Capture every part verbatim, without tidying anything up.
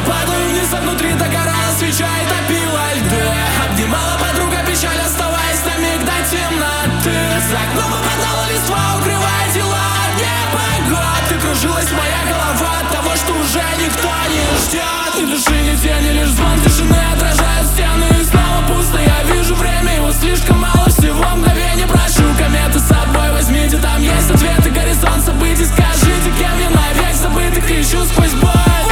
падаю вниз, а внутри догорала свеча и топила льды. Обнимала подруга печаль, оставаясь на миг до темноты. За окном опадала листва, укрывая тела от непогоды. Кружилась моя голова от того, что уже никто не ждет. Ни души, ни тени, лишь звон тишины отражает стены. И снова пусто, я вижу время, его слишком мало, всего мгновений. Прошу кометы с собой возьмите, там есть ответы, горизонт событий. Скажите, кем я навек забытый, кричу сквозь боль.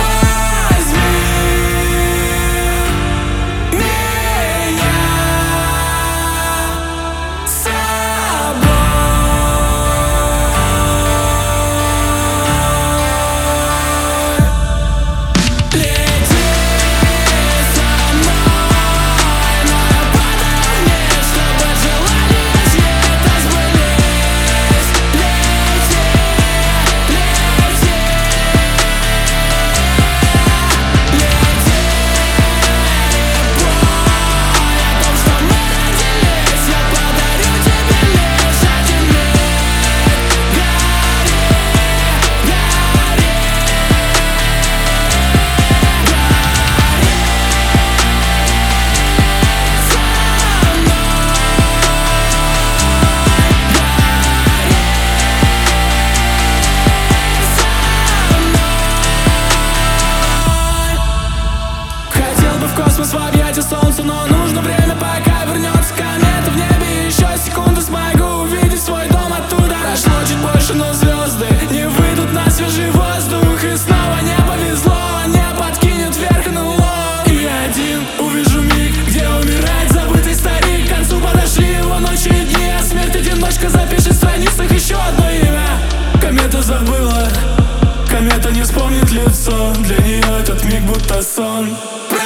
Космос в объятия солнца, но нужно время, пока вернется комета в небе. Еще секунду смогу увидеть свой дом оттуда. Прошло чуть больше, но звезды не выйдут на свежий воздух. И снова не повезло, не подкинет вверх НЛО. И я один увижу миг, где умирает забытый старик. К концу подошли его ночи и дни, а смерть одиночка запишет в страницах еще одно имя. Комета забыла, комета не вспомнит лицо. Для нее этот миг будто сон.